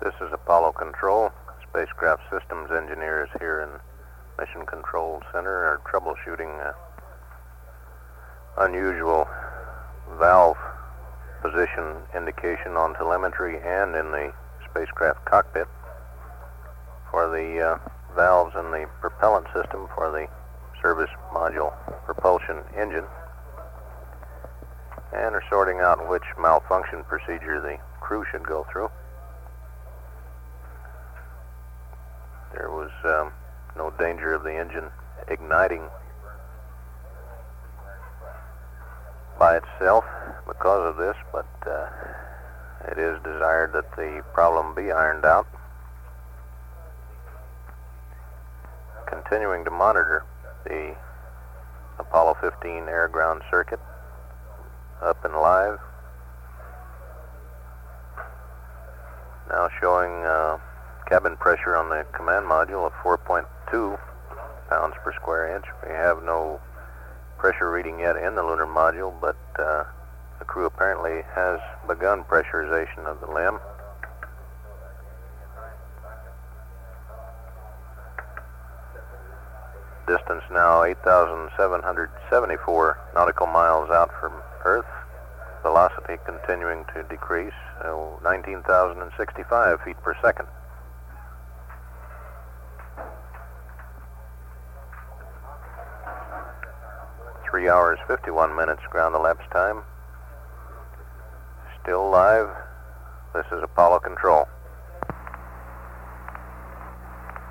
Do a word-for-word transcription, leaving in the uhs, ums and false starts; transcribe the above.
This is Apollo Control. Spacecraft Systems engineers here in Mission Control Center are troubleshooting uh, unusual valve position indication on telemetry and in the spacecraft cockpit for the uh, valves in the propellant system for the service module propulsion engine, and are sorting out which malfunction procedure the crew should go through. There was um, no danger of the engine igniting by itself because of this, but uh, it is desired that the problem be ironed out. Continuing to monitor the Apollo fifteen air-ground circuit up and live. Now showing uh, cabin pressure on the command module of four point two pounds per square inch. We have no pressure reading yet in the lunar module, but uh, the crew apparently has begun pressurization of the limb. Distance now eight thousand seven hundred seventy-four nautical miles out from Earth. Velocity continuing to decrease, uh, nineteen thousand sixty-five feet per second. Three hours, fifty-one minutes ground elapsed time. Still live. This is Apollo Control.